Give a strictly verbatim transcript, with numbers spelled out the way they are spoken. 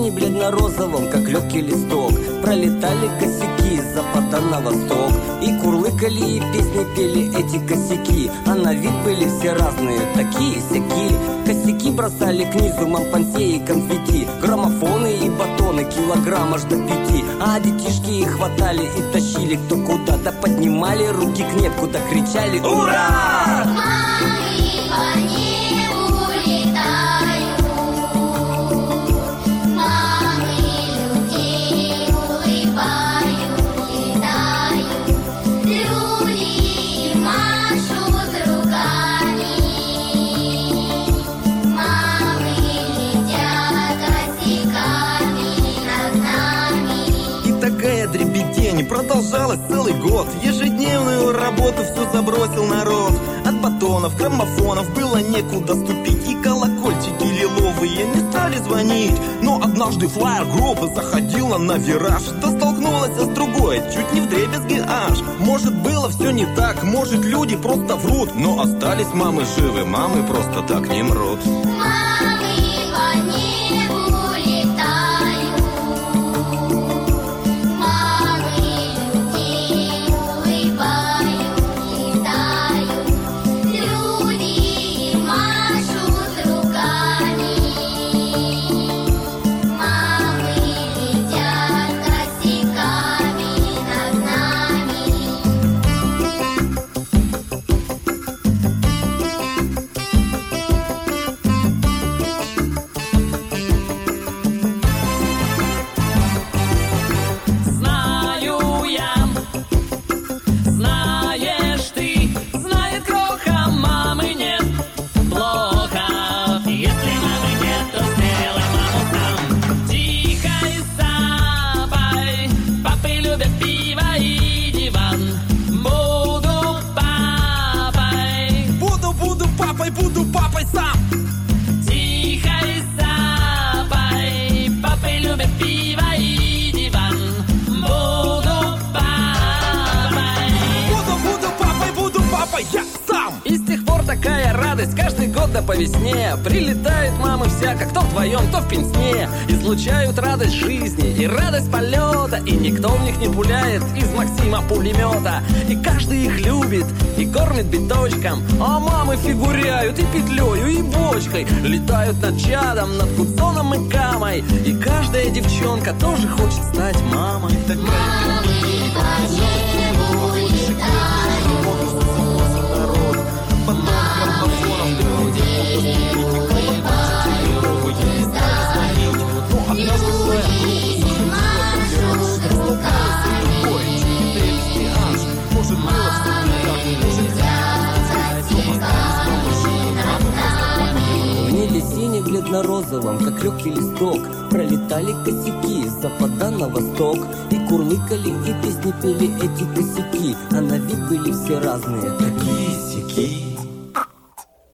сине бледно-розовом, как легкий листок, пролетали косяки с запада на восток. И курлыкали, и песни пели эти косяки, а на вид были все разные, такие-сяки. Косяки бросали к низу мампансеи и конфетти, граммофоны и батоны, килограмм аж до пяти. А детишки их хватали и тащили кто куда, да поднимали руки к небу, да кричали «Ура!» Продолжалось целый год. Ежедневную работу всю забросил народ. От батонов, граммофонов было некуда ступить. И колокольчики лиловые не стали звонить. Но однажды флаер-группа заходила на вираж, да столкнулась с другой, чуть не вдребезги аж. Может, было все не так, может, люди просто врут, но остались мамы живы, мамы просто так не мрут. Мамы по небу летают, мамы людей улыбают, летают, люди машут руками, мамы летят косяками над нами. Знаю я, знаешь ты, знает кроха, мамы нет, плохо. Если мамы нет, то сделай маму сам. Тихой сапой, папы любят пиво и диван. Буду папой, Буду, буду папой, буду папой сам. тихой сапой, папы любят пиво и диван. Буду папой. Буду, буду папой, буду папой я сам. И с тех пор такая радость каждый год да по весне. Прилетают мамы всяко, кто вдвоем, кто в пенсне. Излучают радость жизни и радость полета. И никто в них не пуляет из Максима пулемета. И каждый их любит и кормит биточком. А мамы фигуряют и петлею, и бочкой. Летают над чадом, над Куцоном и Камой. И каждая девчонка тоже хочет стать мамой. Мамы по небу летают, люди улыбают, летают, люди машут руками, мамы летят косяками над нами. В небе сине бледно-розовом, как легкий листок, пролетали косяки с запада на восток. И курлыкали, и песни пели эти косяки, а на вид были все разные, такие-сяки.